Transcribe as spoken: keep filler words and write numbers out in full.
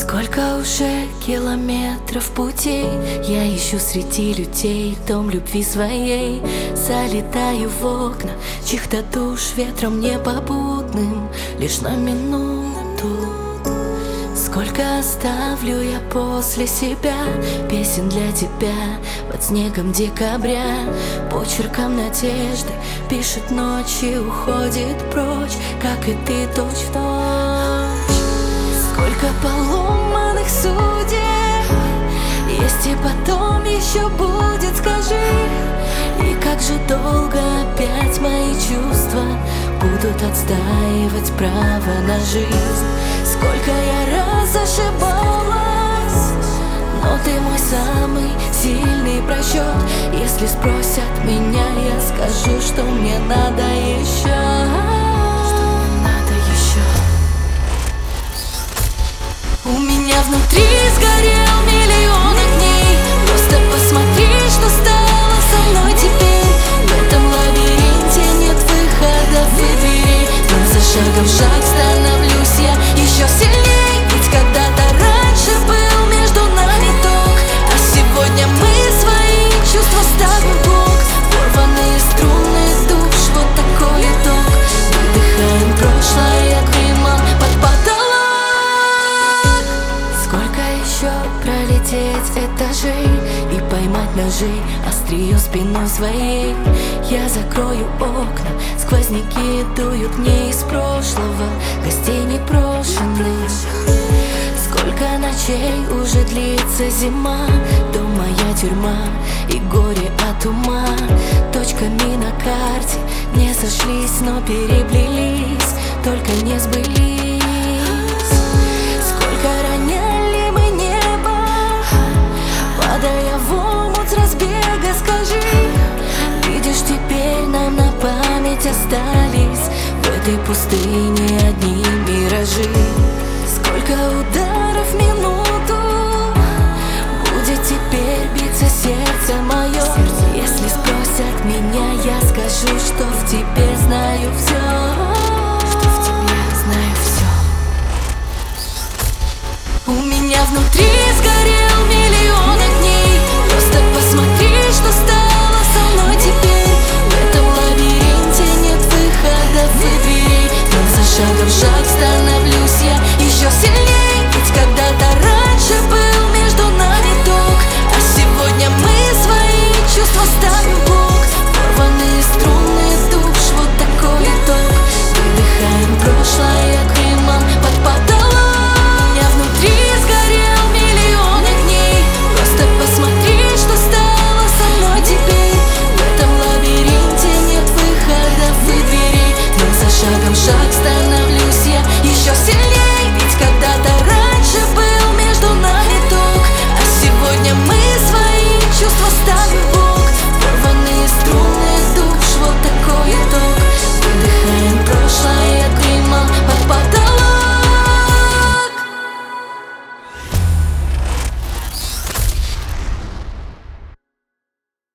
Сколько уже километров пути я ищу среди людей дом любви своей. Залетаю в окна чьих-то душ ветром непопутным лишь на минуту. Сколько оставлю я после себя песен для тебя под снегом декабря. Почерком надежды пишет ночь и уходит прочь, как и ты точь-в-точь. Сколько поломанных судеб есть и потом еще будет, скажи. И как же долго опять мои чувства будут отстаивать право на жизнь. Сколько я раз ошибалась, но ты мой самый сильный просчет. Если спросят меня, я скажу, что мне надо еще. У меня внутри сгорел миллион огней. Просто посмотри, что стало со мной теперь. В этом лабиринте нет выхода, выбери. Но за шагом в шаг становлюсь я еще сильней. Ведь когда-то раньше был между нами ток, а сегодня мы свои чувства ставим в блок. Порванные струны душ, вот такой итог. Выдыхаем прошлое дымом под потолок. Сколько еще пролететь этажей и поймать ножи острие спиной своей. Я закрою окна, сквозняки дуют мне из прошлого, гостей непрошенных. Сколько ночей уже длится зима, дом моя тюрьма и горе от ума. Точками на карте не сошлись, но переплелись, только не сбылись. Сколько роняли мы небо, падая в омут с разбега, скажи. Видишь, теперь нам на память остались в этой пустыне одни миражи. Сколько ударов в минуту будет теперь биться сердце мое. Если спросят меня, я скажу, что в тебе знаю все.